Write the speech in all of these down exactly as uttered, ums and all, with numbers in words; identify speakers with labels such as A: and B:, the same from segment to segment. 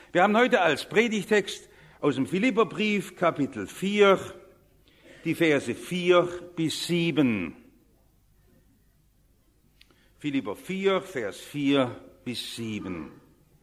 A: Wir haben heute als Predigtext aus dem Philipperbrief, Kapitel vier, die Verse vier bis sieben. Philipper vier, Vers vier bis sieben.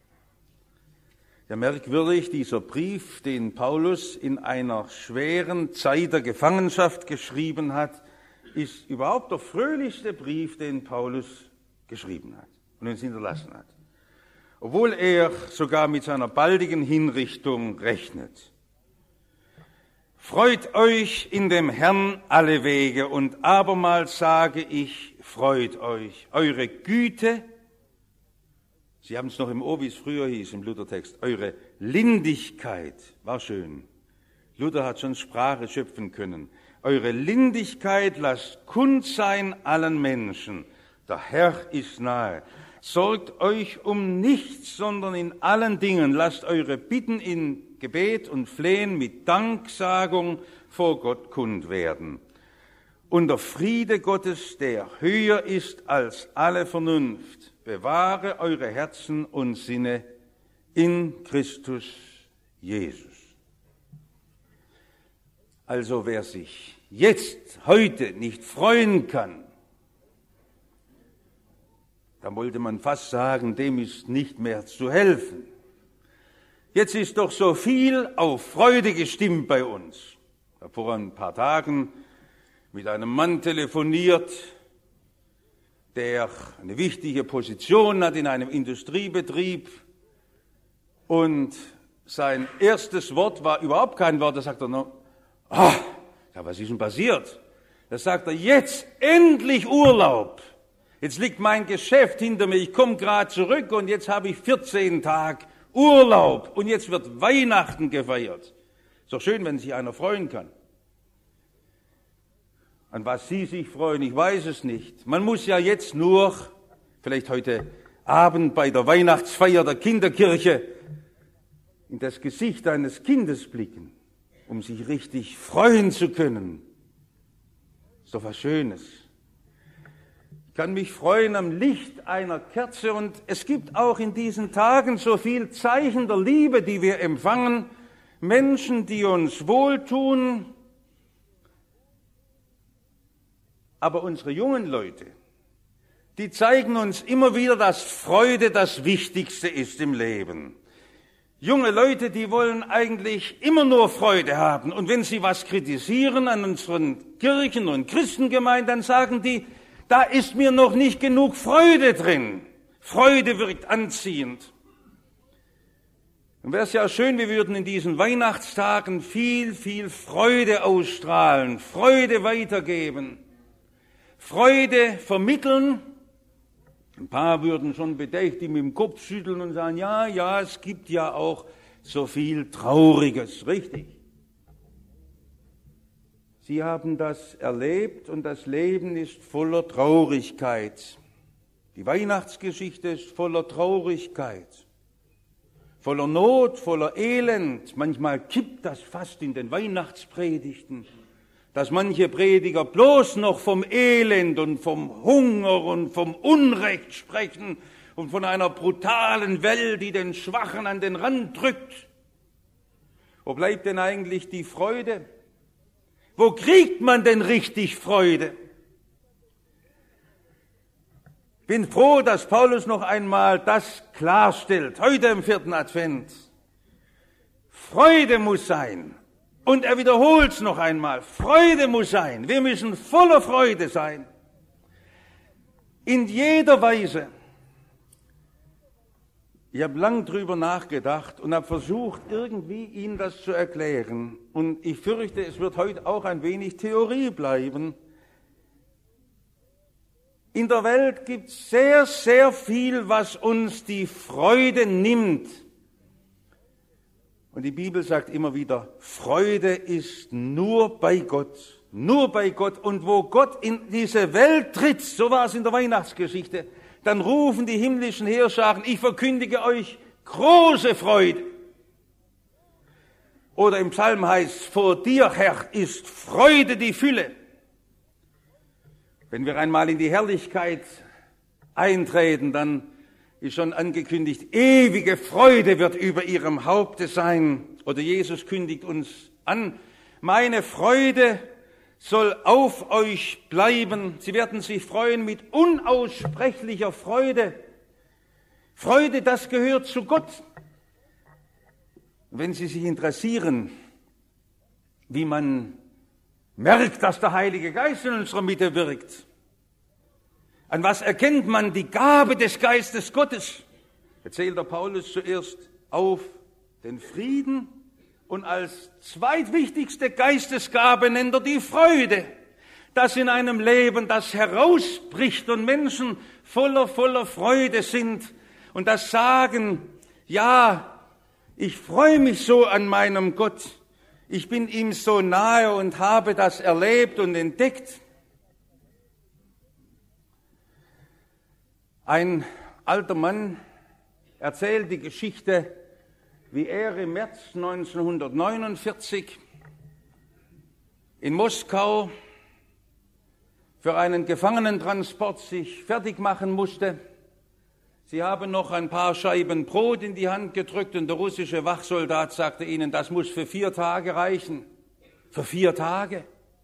A: Ja, merkwürdig, dieser Brief, den Paulus in einer schweren Zeit der Gefangenschaft geschrieben hat, ist überhaupt der fröhlichste Brief, den Paulus geschrieben hat und uns hinterlassen hat. Obwohl er sogar mit seiner baldigen Hinrichtung rechnet. Freut euch in dem Herrn alle Wege, und abermals sage ich, freut euch. Eure Güte, Sie haben es noch im O, wie es früher hieß, im Luthertext, eure Lindigkeit, war schön. Luther hat schon Sprache schöpfen können. Eure Lindigkeit lasst kund sein allen Menschen. Der Herr ist nahe. Sorgt euch um nichts, sondern in allen Dingen lasst eure Bitten in Gebet und Flehen mit Danksagung vor Gott kund werden. Und der Friede Gottes, der höher ist als alle Vernunft, bewahre eure Herzen und Sinne in Christus Jesus. Also wer sich jetzt, heute nicht freuen kann, dann wollte man fast sagen, dem ist nicht mehr zu helfen. Jetzt ist doch so viel auf Freude gestimmt bei uns. Ich habe vor ein paar Tagen mit einem Mann telefoniert, der eine wichtige Position hat in einem Industriebetrieb, und sein erstes Wort war überhaupt kein Wort, da sagt er nur, ah, ja, was ist denn passiert? Da sagt er, jetzt endlich Urlaub. Jetzt liegt mein Geschäft hinter mir, ich komme gerade zurück und jetzt habe ich vierzehn Tage Urlaub und jetzt wird Weihnachten gefeiert. Ist doch schön, wenn sich einer freuen kann. An was Sie sich freuen, ich weiß es nicht. Man muss ja jetzt nur, vielleicht heute Abend bei der Weihnachtsfeier der Kinderkirche, in das Gesicht eines Kindes blicken, um sich richtig freuen zu können. Ist doch was Schönes. Ich kann mich freuen am Licht einer Kerze, und es gibt auch in diesen Tagen so viel Zeichen der Liebe, die wir empfangen. Menschen, die uns wohltun. Aber unsere jungen Leute, die zeigen uns immer wieder, dass Freude das Wichtigste ist im Leben. Junge Leute, die wollen eigentlich immer nur Freude haben. Und wenn sie was kritisieren an unseren Kirchen und Christengemeinden, dann sagen die, da ist mir noch nicht genug Freude drin. Freude wirkt anziehend. Und wäre es ja schön, wir würden in diesen Weihnachtstagen viel, viel Freude ausstrahlen, Freude weitergeben, Freude vermitteln. Ein paar würden schon bedächtig mit dem Kopf schütteln und sagen, ja, ja, es gibt ja auch so viel Trauriges, richtig. Sie haben das erlebt, und das Leben ist voller Traurigkeit. Die Weihnachtsgeschichte ist voller Traurigkeit, voller Not, voller Elend. Manchmal kippt das fast in den Weihnachtspredigten, dass manche Prediger bloß noch vom Elend und vom Hunger und vom Unrecht sprechen und von einer brutalen Welt, die den Schwachen an den Rand drückt. Wo bleibt denn eigentlich die Freude? Wo kriegt man denn richtig Freude? Ich bin froh, dass Paulus noch einmal das klarstellt, heute im vierten Advent. Freude muss sein. Und er wiederholt es noch einmal. Freude muss sein. Wir müssen voller Freude sein. In jeder Weise. Ich habe lang drüber nachgedacht und habe versucht, irgendwie Ihnen das zu erklären. Und ich fürchte, es wird heute auch ein wenig Theorie bleiben. In der Welt gibt es sehr, sehr viel, was uns die Freude nimmt. Und die Bibel sagt immer wieder, Freude ist nur bei Gott, nur bei Gott. Und wo Gott in diese Welt tritt, so war es in der Weihnachtsgeschichte, dann rufen die himmlischen Heerscharen, ich verkündige euch große Freude. Oder im Psalm heißt, vor dir, Herr, ist Freude die Fülle. Wenn wir einmal in die Herrlichkeit eintreten, dann ist schon angekündigt, ewige Freude wird über ihrem Haupte sein. Oder Jesus kündigt uns an, meine Freude soll auf euch bleiben. Sie werden sich freuen mit unaussprechlicher Freude. Freude, das gehört zu Gott. Wenn Sie sich interessieren, wie man merkt, dass der Heilige Geist in unserer Mitte wirkt, an was erkennt man die Gabe des Geistes Gottes? Erzählt der Paulus zuerst auf den Frieden und als zweitwichtigste Geistesgabe nennt er die Freude, dass in einem Leben das herausbricht und Menschen voller, voller Freude sind und das sagen, ja, ich freue mich so an meinem Gott, ich bin ihm so nahe und habe das erlebt und entdeckt. Ein alter Mann erzählt die Geschichte, wie er im März neunzehnhundertneunundvierzig in Moskau für einen Gefangenentransport sich fertig machen musste. Sie haben noch ein paar Scheiben Brot in die Hand gedrückt und der russische Wachsoldat sagte ihnen, das muss für vier Tage reichen. Für vier Tage?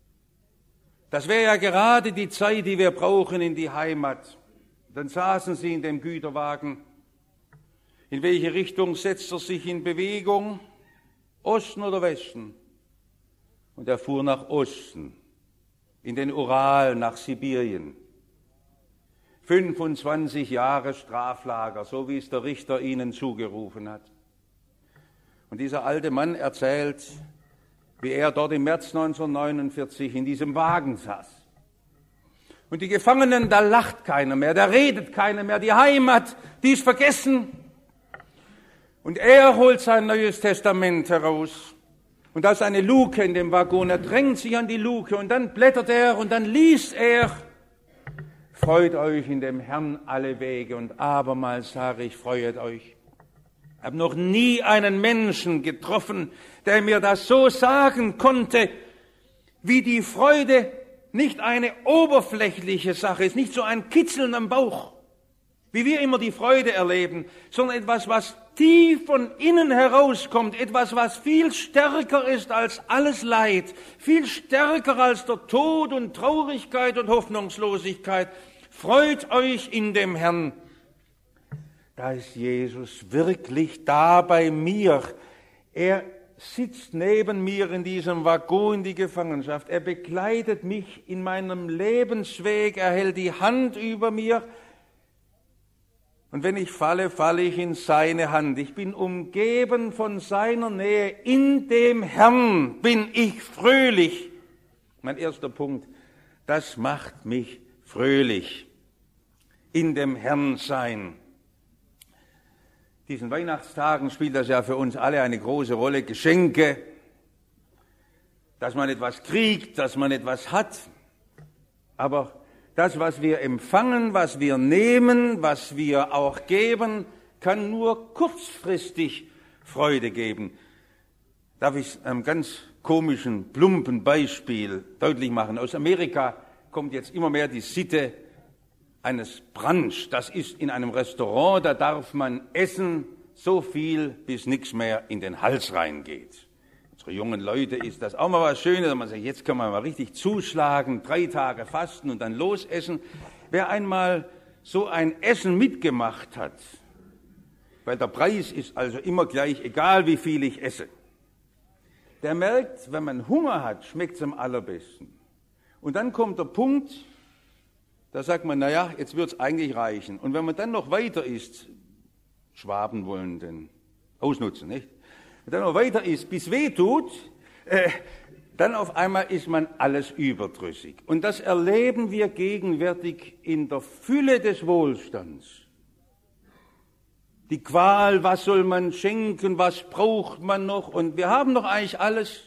A: Das wäre ja gerade die Zeit, die wir brauchen in die Heimat. Dann saßen sie in dem Güterwagen. In welche Richtung setzt er sich in Bewegung? Osten oder Westen? Und er fuhr nach Osten, in den Ural, nach Sibirien. fünfundzwanzig Jahre Straflager, so wie es der Richter ihnen zugerufen hat. Und dieser alte Mann erzählt, wie er dort im März neunzehnhundertneunundvierzig in diesem Wagen saß. Und die Gefangenen, da lacht keiner mehr, da redet keiner mehr, die Heimat, die ist vergessen. Und er holt sein Neues Testament heraus. Und da ist eine Luke in dem Waggon, er drängt sich an die Luke und dann blättert er und dann liest er, freut euch in dem Herrn alle Wege und abermals sage ich, freuet euch. Ich habe noch nie einen Menschen getroffen, der mir das so sagen konnte, wie die Freude nicht eine oberflächliche Sache ist, nicht so ein Kitzeln am Bauch, wie wir immer die Freude erleben, sondern etwas, was tief von innen herauskommt, etwas, was viel stärker ist als alles Leid, viel stärker als der Tod und Traurigkeit und Hoffnungslosigkeit. Freut euch in dem Herrn. Da ist Jesus wirklich da bei mir. Er sitzt neben mir in diesem Waggon, die Gefangenschaft. Er begleitet mich in meinem Lebensweg. Er hält die Hand über mir. Und wenn ich falle, falle ich in seine Hand. Ich bin umgeben von seiner Nähe. In dem Herrn bin ich fröhlich. Mein erster Punkt, das macht mich fröhlich. In dem Herrn sein. Diesen Weihnachtstagen spielt das ja für uns alle eine große Rolle. Geschenke, dass man etwas kriegt, dass man etwas hat. Aber das, was wir empfangen, was wir nehmen, was wir auch geben, kann nur kurzfristig Freude geben. Darf ich einem ganz komischen, plumpen Beispiel deutlich machen. Aus Amerika kommt jetzt immer mehr die Sitte eines Brunch. Das ist in einem Restaurant, da darf man essen so viel, bis nichts mehr in den Hals reingeht. Unsere jungen Leute ist das auch mal was Schönes, man sagt, jetzt kann man mal richtig zuschlagen, drei Tage fasten und dann losessen. Wer einmal so ein Essen mitgemacht hat, weil der Preis ist also immer gleich, egal wie viel ich esse, der merkt, wenn man Hunger hat, schmeckt es am allerbesten. Und dann kommt der Punkt, da sagt man, naja, jetzt wird es eigentlich reichen. Und wenn man dann noch weiter isst, Schwaben wollen den ausnutzen, nicht? Wenn dann noch weiter isst, bis weh tut, äh, dann auf einmal ist man alles überdrüssig. Und das erleben wir gegenwärtig in der Fülle des Wohlstands. Die Qual, was soll man schenken, was braucht man noch? Und wir haben doch eigentlich alles.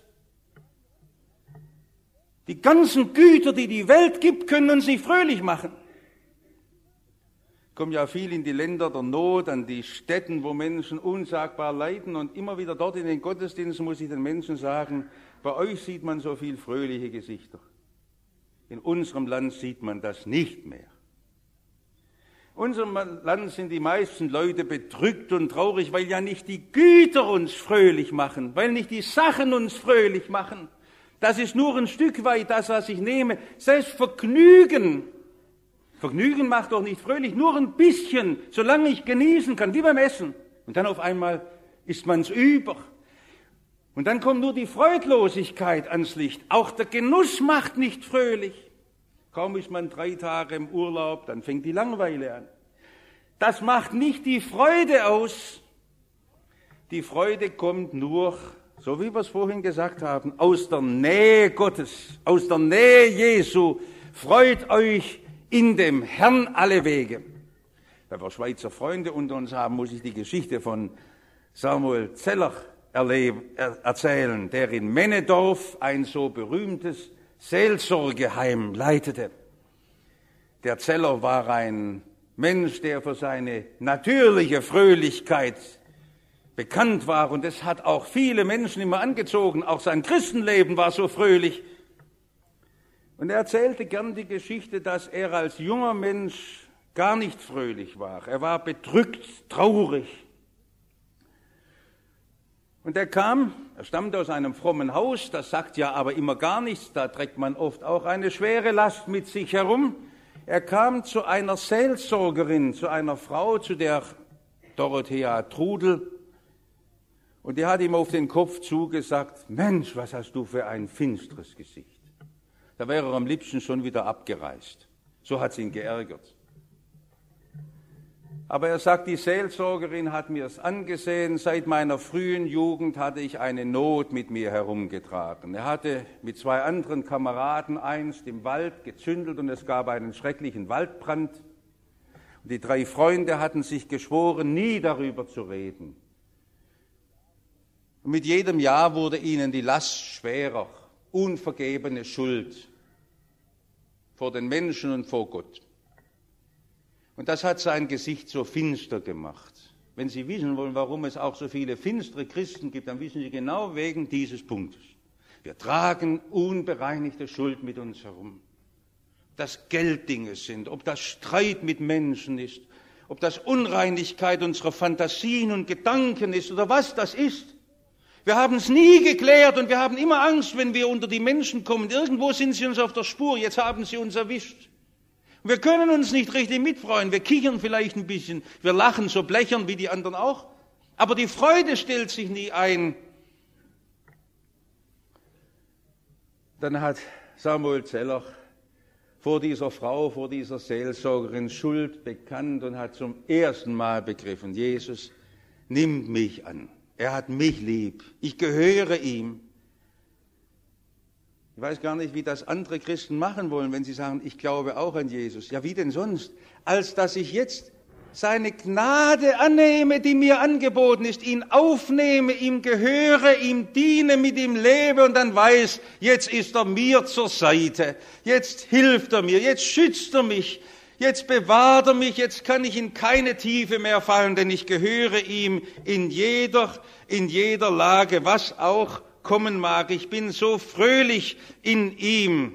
A: Die ganzen Güter, die die Welt gibt, können uns nicht fröhlich machen. Ich komme ja viel in die Länder der Not, an die Städten, wo Menschen unsagbar leiden. Und immer wieder dort in den Gottesdiensten muss ich den Menschen sagen, bei euch sieht man so viel fröhliche Gesichter. In unserem Land sieht man das nicht mehr. unserem Land sind die meisten Leute bedrückt und traurig, weil ja nicht die Güter uns fröhlich machen, weil nicht die Sachen uns fröhlich machen. Das ist nur ein Stück weit das, was ich nehme. Selbst Vergnügen. Vergnügen macht doch nicht fröhlich, nur ein bisschen, solange ich genießen kann, wie beim Essen. Und dann auf einmal ist man's über. Und dann kommt nur die Freudlosigkeit ans Licht. Auch der Genuss macht nicht fröhlich. Kaum ist man drei Tage im Urlaub, dann fängt die Langeweile an. Das macht nicht die Freude aus. Die Freude kommt nur, so wie wir es vorhin gesagt haben, aus der Nähe Gottes, aus der Nähe Jesu. Freut euch in dem Herrn alle Wege. Weil wir Schweizer Freunde unter uns haben, muss ich die Geschichte von Samuel Zeller erleben, er, erzählen, der in Männedorf ein so berühmtes Seelsorgeheim leitete. Der Zeller war ein Mensch, der für seine natürliche Fröhlichkeit bekannt war, und es hat auch viele Menschen immer angezogen. Auch sein Christenleben war so fröhlich. Und er erzählte gern die Geschichte, dass er als junger Mensch gar nicht fröhlich war. Er war bedrückt, traurig. Und er kam, er stammte aus einem frommen Haus, das sagt ja aber immer gar nichts, da trägt man oft auch eine schwere Last mit sich herum. Er kam zu einer Seelsorgerin, zu einer Frau, zu der Dorothea Trudel, und die hat ihm auf den Kopf zugesagt: Mensch, was hast du für ein finsteres Gesicht. Da wäre er am liebsten schon wieder abgereist. So hat es ihn geärgert. Aber er sagt, die Seelsorgerin hat mir es angesehen, seit meiner frühen Jugend hatte ich eine Not mit mir herumgetragen. Er hatte mit zwei anderen Kameraden einst im Wald gezündelt und es gab einen schrecklichen Waldbrand. Und die drei Freunde hatten sich geschworen, nie darüber zu reden. Und mit jedem Jahr wurde ihnen die Last schwerer, unvergebene Schuld vor den Menschen und vor Gott. Und das hat sein Gesicht so finster gemacht. Wenn Sie wissen wollen, warum es auch so viele finstere Christen gibt, dann wissen Sie genau wegen dieses Punktes. Wir tragen unbereinigte Schuld mit uns herum. Ob das Gelddinge sind, ob das Streit mit Menschen ist, ob das Unreinigkeit unserer Fantasien und Gedanken ist oder was das ist. Wir haben es nie geklärt und wir haben immer Angst, wenn wir unter die Menschen kommen. Irgendwo sind sie uns auf der Spur, jetzt haben sie uns erwischt. Wir können uns nicht richtig mitfreuen, wir kichern vielleicht ein bisschen, wir lachen so blechern wie die anderen auch, aber die Freude stellt sich nie ein. Dann hat Samuel Zeller vor dieser Frau, vor dieser Seelsorgerin Schuld bekannt und hat zum ersten Mal begriffen: Jesus nimmt mich an, er hat mich lieb, ich gehöre ihm. Ich weiß gar nicht, wie das andere Christen machen wollen, wenn sie sagen, ich glaube auch an Jesus. Ja, wie denn sonst? Als dass ich jetzt seine Gnade annehme, die mir angeboten ist, ihn aufnehme, ihm gehöre, ihm diene, mit ihm lebe und dann weiß, jetzt ist er mir zur Seite, jetzt hilft er mir, jetzt schützt er mich, jetzt bewahrt er mich, jetzt kann ich in keine Tiefe mehr fallen, denn ich gehöre ihm in jeder, in jeder Lage, was auch kommen mag. Ich bin so fröhlich in ihm.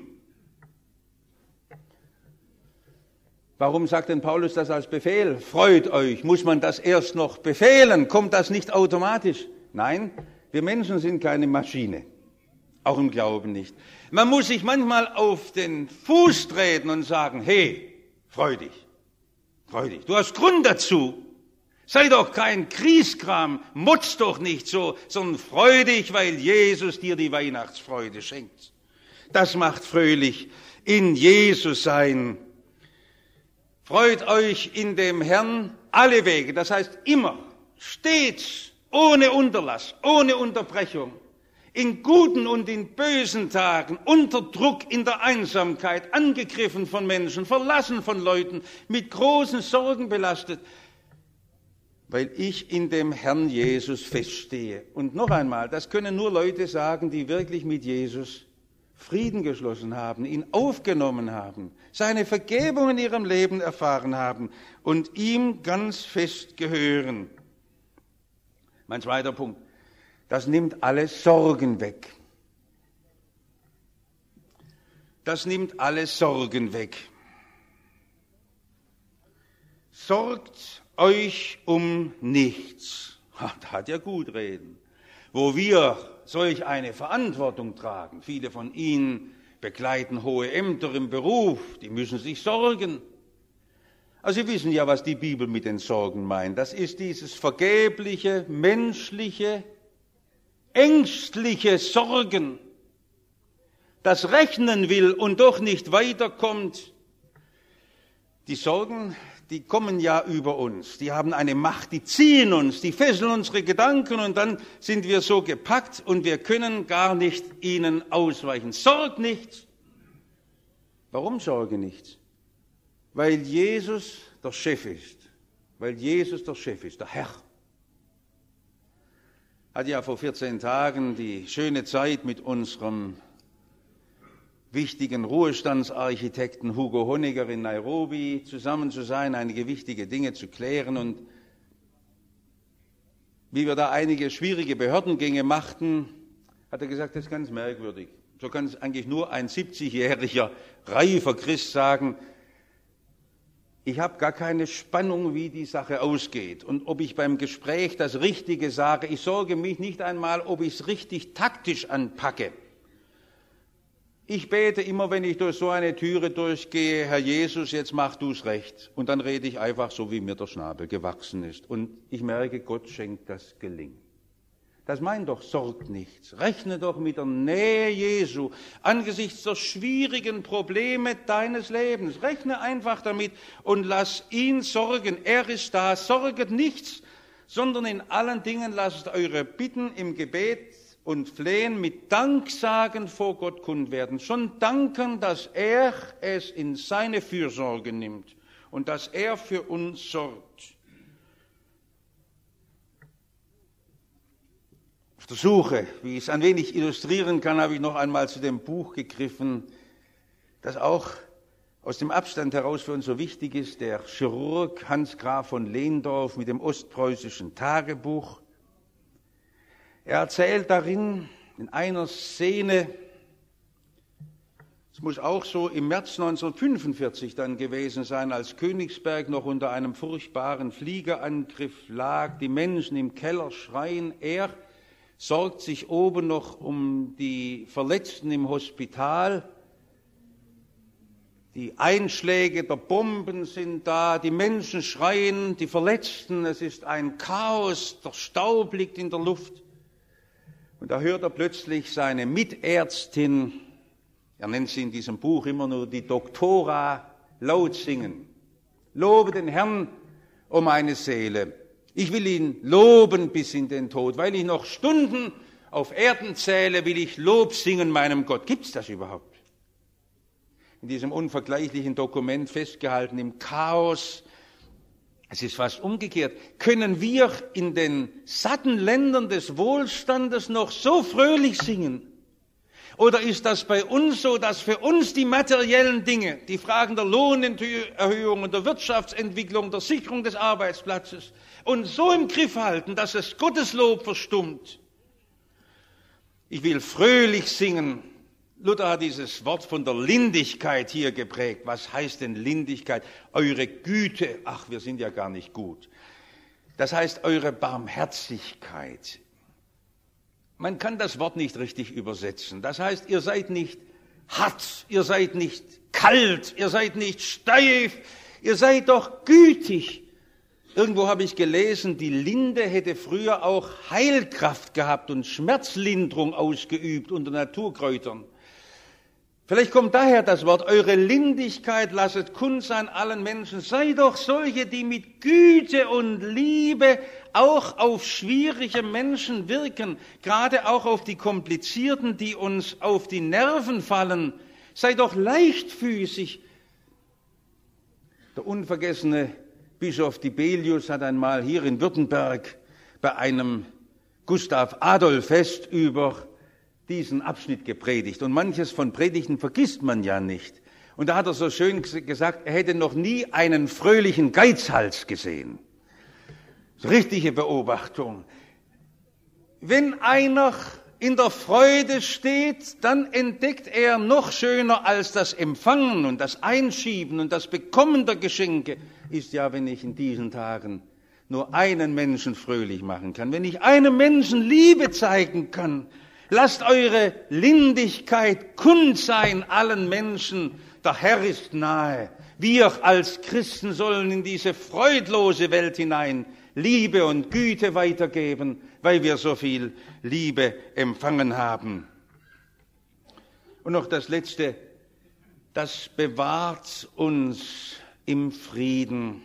A: Warum sagt denn Paulus das als Befehl? Freut euch. Muss man das erst noch befehlen? Kommt das nicht automatisch? Nein, wir Menschen sind keine Maschine. Auch im Glauben nicht. Man muss sich manchmal auf den Fuß treten und sagen: Hey, freu dich. Freu dich. Du hast Grund dazu. Sei doch kein Grieskram, motz doch nicht so, sondern freu dich, weil Jesus dir die Weihnachtsfreude schenkt. Das macht fröhlich in Jesus sein. Freut euch in dem Herrn alle Wege, das heißt immer, stets, ohne Unterlass, ohne Unterbrechung, in guten und in bösen Tagen, unter Druck in der Einsamkeit, angegriffen von Menschen, verlassen von Leuten, mit großen Sorgen belastet, weil ich in dem Herrn Jesus feststehe. Und noch einmal, das können nur Leute sagen, die wirklich mit Jesus Frieden geschlossen haben, ihn aufgenommen haben, seine Vergebung in ihrem Leben erfahren haben und ihm ganz fest gehören. Mein zweiter Punkt, das nimmt alle Sorgen weg. Das nimmt alle Sorgen weg. sorgt euch um nichts. Ha, da hat ja gut reden. Wo wir solch eine Verantwortung tragen, viele von ihnen begleiten hohe Ämter im Beruf, die müssen sich sorgen. Also Sie wissen ja, was die Bibel mit den Sorgen meint. Das ist dieses vergebliche, menschliche, ängstliche Sorgen, das rechnen will und doch nicht weiterkommt. Die Sorgen, die kommen ja über uns, die haben eine Macht, die ziehen uns, die fesseln unsere Gedanken und dann sind wir so gepackt und wir können gar nicht ihnen ausweichen. Sorg nicht. Warum Sorge nicht? Weil Jesus der Chef ist, weil Jesus der Chef ist, der Herr. Hat ja vor vierzehn Tagen die schöne Zeit mit unserem wichtigen Ruhestandsarchitekten Hugo Honegger in Nairobi zusammen zu sein, einige wichtige Dinge zu klären. Und wie wir da einige schwierige Behördengänge machten, hat er gesagt, das ist ganz merkwürdig. So kann es eigentlich nur ein siebzigjähriger, reifer Christ sagen, ich habe gar keine Spannung, wie die Sache ausgeht und ob ich beim Gespräch das Richtige sage. Ich sorge mich nicht einmal, ob ich es richtig taktisch anpacke. Ich bete immer, wenn ich durch so eine Türe durchgehe, Herr Jesus, jetzt mach du's recht. Und dann rede ich einfach so, wie mir der Schnabel gewachsen ist. Und ich merke, Gott schenkt das Gelingen. Das meint doch, sorgt nichts. Rechne doch mit der Nähe Jesu angesichts der schwierigen Probleme deines Lebens. Rechne einfach damit und lass ihn sorgen. Er ist da. Sorget nichts, sondern in allen Dingen lasst eure Bitten im Gebet und Flehen mit Danksagen vor Gott kund werden. Schon danken, dass er es in seine Fürsorge nimmt und dass er für uns sorgt. Auf der Suche, wie ich es ein wenig illustrieren kann, habe ich noch einmal zu dem Buch gegriffen, das auch aus dem Abstand heraus für uns so wichtig ist, der Chirurg Hans Graf von Lehndorff mit dem Ostpreußischen Tagebuch. Er erzählt darin in einer Szene, es muss auch so im März neunzehnhundertfünfundvierzig dann gewesen sein, als Königsberg noch unter einem furchtbaren Fliegerangriff lag, die Menschen im Keller schreien, er sorgt sich oben noch um die Verletzten im Hospital. Die Einschläge der Bomben sind da, die Menschen schreien, die Verletzten, es ist ein Chaos, der Staub liegt in der Luft. Und da hört er plötzlich seine Mitärztin, er nennt sie in diesem Buch immer nur die Doktora, laut singen. Lobe den Herrn, o meine Seele. Ich will ihn loben bis in den Tod. Weil ich noch Stunden auf Erden zähle, will ich Lob singen meinem Gott. Gibt's das überhaupt? In diesem unvergleichlichen Dokument festgehalten im Chaos. Es ist fast umgekehrt. Können wir in den satten Ländern des Wohlstandes noch so fröhlich singen? Oder ist das bei uns so, dass für uns die materiellen Dinge, die Fragen der Lohnerhöhung und der Wirtschaftsentwicklung, der Sicherung des Arbeitsplatzes uns so im Griff halten, dass es Gottes Lob verstummt? Ich will fröhlich singen. Luther hat dieses Wort von der Lindigkeit hier geprägt. Was heißt denn Lindigkeit? Eure Güte. Ach, wir sind ja gar nicht gut. Das heißt eure Barmherzigkeit. Man kann das Wort nicht richtig übersetzen. Das heißt, ihr seid nicht hart, ihr seid nicht kalt, ihr seid nicht steif, ihr seid doch gütig. Irgendwo habe ich gelesen, die Linde hätte früher auch Heilkraft gehabt und Schmerzlinderung ausgeübt unter Naturkräutern. Vielleicht kommt daher das Wort, eure Lindigkeit lasset kund sein allen Menschen. Seid doch solche, die mit Güte und Liebe auch auf schwierige Menschen wirken, gerade auch auf die komplizierten, die uns auf die Nerven fallen. Seid doch leichtfüßig. Der unvergessene Bischof Dibelius hat einmal hier in Württemberg bei einem Gustav-Adolf-Fest über diesen Abschnitt gepredigt. Und manches von Predigten vergisst man ja nicht. Und da hat er so schön gesagt, er hätte noch nie einen fröhlichen Geizhals gesehen. Richtige Beobachtung. Wenn einer in der Freude steht, dann entdeckt er noch schöner als das Empfangen und das Einschieben und das Bekommen der Geschenke, ist ja, wenn ich in diesen Tagen nur einen Menschen fröhlich machen kann, wenn ich einem Menschen Liebe zeigen kann. Lasst eure Lindigkeit kund sein allen Menschen, der Herr ist nahe. Wir als Christen sollen in diese freudlose Welt hinein Liebe und Güte weitergeben, weil wir so viel Liebe empfangen haben. Und noch das Letzte, das bewahrt uns im Frieden.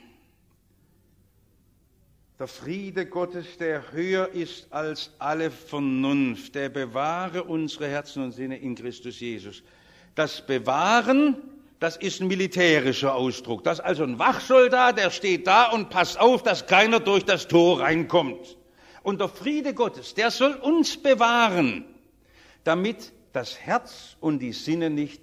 A: Der Friede Gottes, der höher ist als alle Vernunft, der bewahre unsere Herzen und Sinne in Christus Jesus. Das Bewahren, das ist ein militärischer Ausdruck. Das ist also ein Wachsoldat, der steht da und passt auf, dass keiner durch das Tor reinkommt. Und der Friede Gottes, der soll uns bewahren, damit das Herz und die Sinne nicht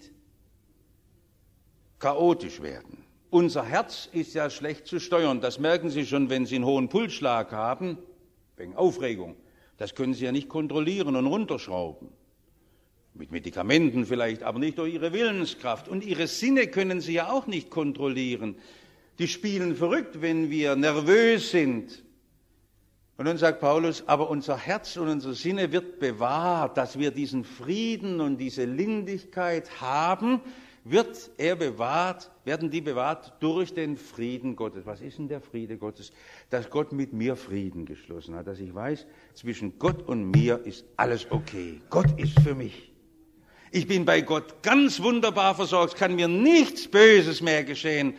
A: chaotisch werden. Unser Herz ist ja schlecht zu steuern. Das merken Sie schon, wenn Sie einen hohen Pulsschlag haben, wegen Aufregung. Das können Sie ja nicht kontrollieren und runterschrauben. Mit Medikamenten vielleicht, aber nicht durch Ihre Willenskraft. Und Ihre Sinne können Sie ja auch nicht kontrollieren. Die spielen verrückt, wenn wir nervös sind. Und dann sagt Paulus, aber unser Herz und unsere Sinne wird bewahrt, dass wir diesen Frieden und diese Lindigkeit haben, wird er bewahrt, werden die bewahrt durch den Frieden Gottes. Was ist denn der Friede Gottes? Dass Gott mit mir Frieden geschlossen hat, dass ich weiß, zwischen Gott und mir ist alles okay. Gott ist für mich. Ich bin bei Gott ganz wunderbar versorgt, es kann mir nichts Böses mehr geschehen.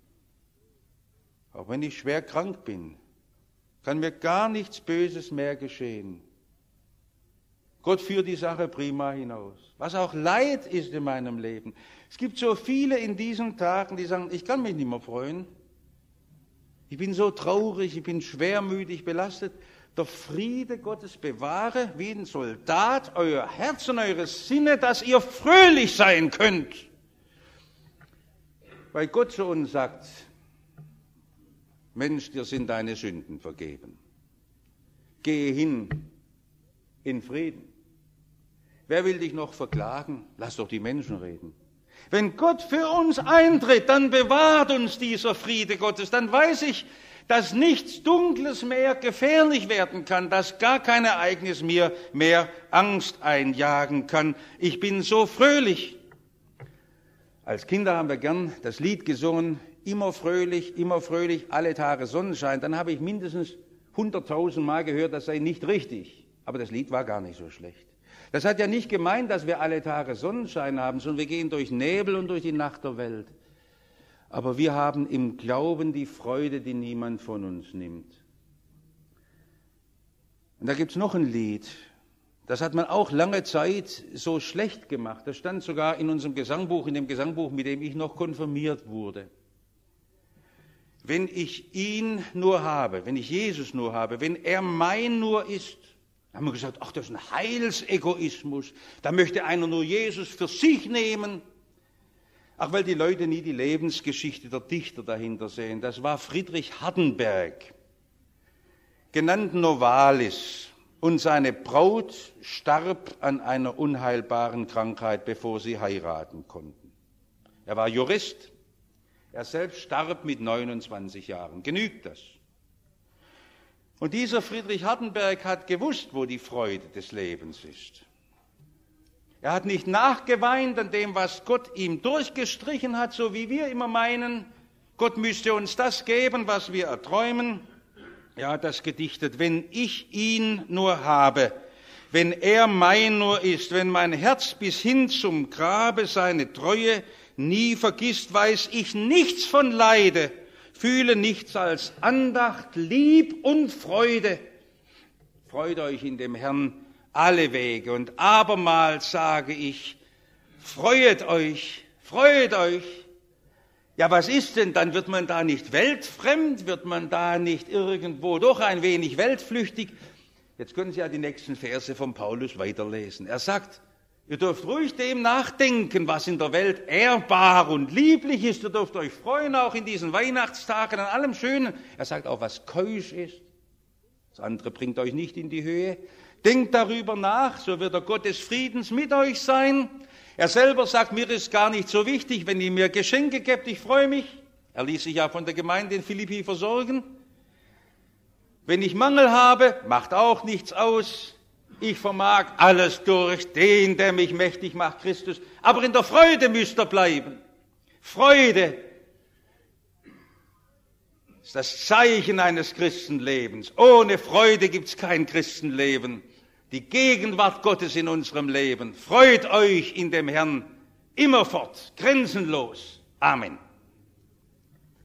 A: Auch wenn ich schwer krank bin, kann mir gar nichts Böses mehr geschehen. Gott führt die Sache prima hinaus. Was auch Leid ist in meinem Leben. Es gibt so viele in diesen Tagen, die sagen, ich kann mich nicht mehr freuen. Ich bin so traurig, ich bin schwermütig, belastet. Der Friede Gottes bewahre wie ein Soldat euer Herz und eure Sinne, dass ihr fröhlich sein könnt. Weil Gott zu uns sagt, Mensch, dir sind deine Sünden vergeben. Gehe hin in Frieden. Wer will dich noch verklagen? Lass doch die Menschen reden. Wenn Gott für uns eintritt, dann bewahrt uns dieser Friede Gottes. Dann weiß ich, dass nichts Dunkles mehr gefährlich werden kann, dass gar kein Ereignis mir mehr Angst einjagen kann. Ich bin so fröhlich. Als Kinder haben wir gern das Lied gesungen, immer fröhlich, immer fröhlich, alle Tage Sonnenschein. Dann habe ich mindestens hunderttausend Mal gehört, das sei nicht richtig. Aber das Lied war gar nicht so schlecht. Das hat ja nicht gemeint, dass wir alle Tage Sonnenschein haben, sondern wir gehen durch Nebel und durch die Nacht der Welt. Aber wir haben im Glauben die Freude, die niemand von uns nimmt. Und da gibt es noch ein Lied, das hat man auch lange Zeit so schlecht gemacht. Das stand sogar in unserem Gesangbuch, in dem Gesangbuch, mit dem ich noch konfirmiert wurde. Wenn ich ihn nur habe, wenn ich Jesus nur habe, wenn er mein nur ist, da haben wir gesagt, ach, das ist ein Heilsegoismus, da möchte einer nur Jesus für sich nehmen. Ach, weil die Leute nie die Lebensgeschichte der Dichter dahinter sehen. Das war Friedrich Hardenberg, genannt Novalis, und seine Braut starb an einer unheilbaren Krankheit, bevor sie heiraten konnten. Er war Jurist, er selbst starb mit neunundzwanzig Jahren. Genügt das? Und dieser Friedrich Hardenberg hat gewusst, wo die Freude des Lebens ist. Er hat nicht nachgeweint an dem, was Gott ihm durchgestrichen hat, so wie wir immer meinen, Gott müsste uns das geben, was wir erträumen. Er hat das gedichtet, wenn ich ihn nur habe, wenn er mein nur ist, wenn mein Herz bis hin zum Grabe seine Treue nie vergisst, weiß ich nichts von Leide, fühle nichts als Andacht, Lieb und Freude. Freut euch in dem Herrn alle Wege. Und abermals sage ich, freuet euch, freuet euch. Ja, was ist denn? Dann wird man da nicht weltfremd, wird man da nicht irgendwo doch ein wenig weltflüchtig. Jetzt können Sie ja die nächsten Verse von Paulus weiterlesen. Er sagt, ihr dürft ruhig dem nachdenken, was in der Welt ehrbar und lieblich ist. Ihr dürft euch freuen, auch in diesen Weihnachtstagen, an allem Schönen. Er sagt auch, was keusch ist. Das andere bringt euch nicht in die Höhe. Denkt darüber nach, so wird der Gott des Friedens mit euch sein. Er selber sagt, mir ist gar nicht so wichtig, wenn ihr mir Geschenke gebt, ich freue mich. Er ließ sich ja von der Gemeinde in Philippi versorgen. Wenn ich Mangel habe, macht auch nichts aus. Ich vermag alles durch den, der mich mächtig macht, Christus. Aber in der Freude müsst ihr bleiben. Freude ist das Zeichen eines Christenlebens. Ohne Freude gibt's kein Christenleben. Die Gegenwart Gottes in unserem Leben. Freut euch in dem Herrn immerfort, grenzenlos. Amen.